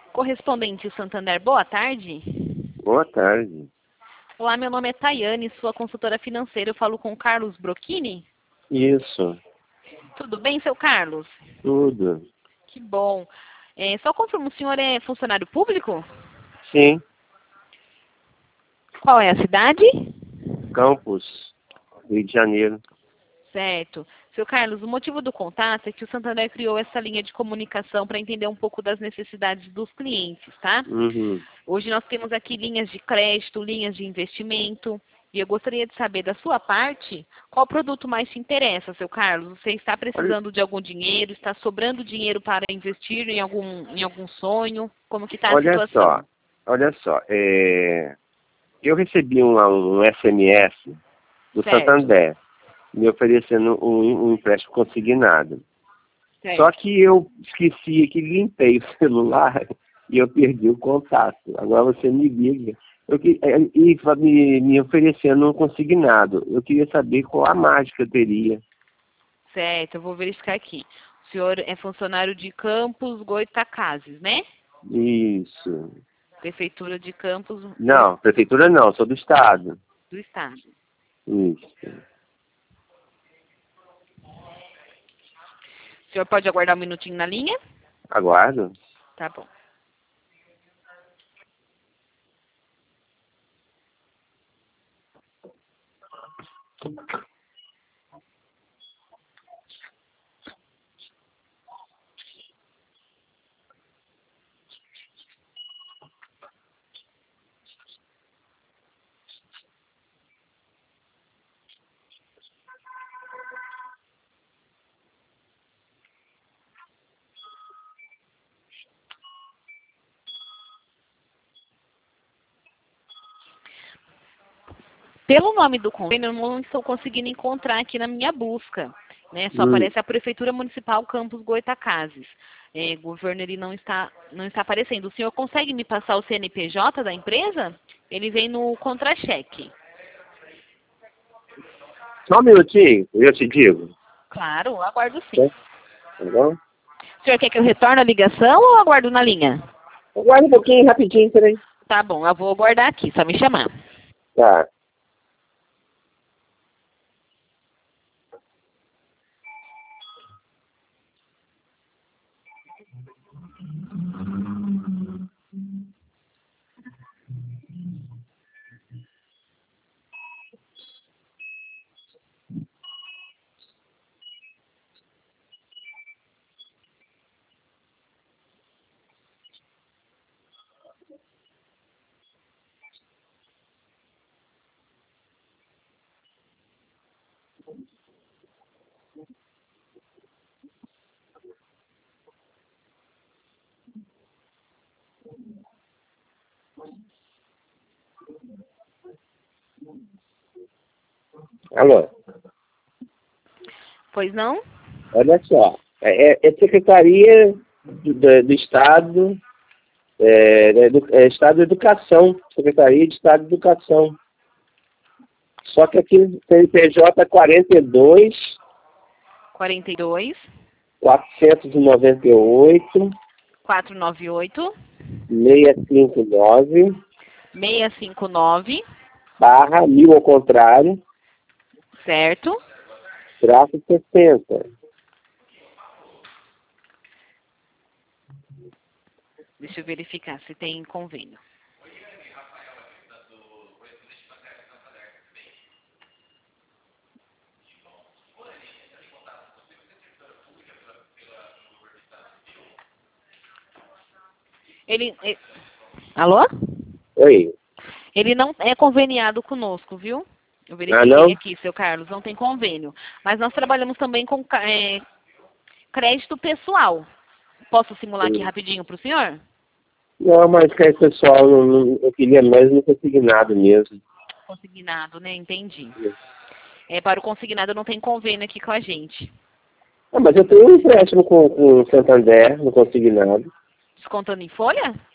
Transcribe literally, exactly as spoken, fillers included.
Correspondente Santander, boa tarde. Boa tarde. Olá, meu nome é Tayane, sua consultora financeira. Eu falo com o Carlos Brocchini? Isso. Tudo bem, seu Carlos? Tudo. Que bom. É, só confirma, o senhor é funcionário público? Sim. Qual é a cidade? Campos, Rio de Janeiro. Certo. Seu Carlos, o motivo do contato é que o Santander criou essa linha de comunicação para entender um pouco das necessidades dos clientes, tá? Uhum. Hoje nós temos aqui linhas de crédito, linhas de investimento, e eu gostaria de saber da sua parte qual produto mais te interessa, seu Carlos. Você está precisando de algum dinheiro, está sobrando dinheiro para investir em algum, em algum sonho? Como que está a Olha situação? só, olha só, é... eu recebi um, um S M S do Certo. Santander me oferecendo um, um empréstimo consignado. Certo. Só que eu esqueci que limpei o celular e eu perdi o contato. Agora você me liga. Eu, que- e me, me oferecendo um consignado. Eu queria saber qual a mágica teria. Certo, eu vou verificar aqui. O senhor é funcionário de Campos Goytacazes, né? Isso. Prefeitura de Campos Não, prefeitura não, sou do estado. do Estado. Isso. O senhor pode aguardar um minutinho na linha? Aguardo. Tá bom. Pelo nome do convênio, eu não estou conseguindo encontrar aqui na minha busca, né? Só Hum. aparece a Prefeitura Municipal Campos Goytacazes. É, governo ele não está, não está aparecendo. O senhor consegue me passar o C N P J da empresa? Ele vem no contra-cheque. Só um minutinho, eu te digo. Claro, aguardo sim. Tá bom? O senhor quer que eu retorne a ligação ou aguardo na linha? Aguarda um pouquinho, rapidinho, peraí. Tá bom, eu vou aguardar aqui, só me chamar. Tá. Alô? Pois não? Olha só. É, é Secretaria do, do, do Estado, é, da edu, é Estado de Educação. Secretaria de Estado de Educação. Só que aqui no C N P J quarenta e dois, quarenta e dois, quatrocentos e noventa e oito, quatrocentos e noventa e oito, seiscentos e cinquenta e nove, seiscentos e cinquenta e nove, barra mil ao contrário, certo? traço sessenta. Deixa eu verificar se tem convênio. Ele, ele... Alô? Oi. Ele não é conveniado conosco, viu? Eu Ah, verifiquei não? aqui, seu Carlos, não tem convênio. Mas nós trabalhamos também com é, crédito pessoal. Posso simular aqui rapidinho para o senhor? Não, mas que aí, pessoal, não, não, eu queria mais no consignado mesmo. Consignado, né? Entendi. É, para o consignado não tem convênio aqui com a gente. Ah, mas eu tenho um empréstimo com, com o Santander, no consignado. Descontando em folha?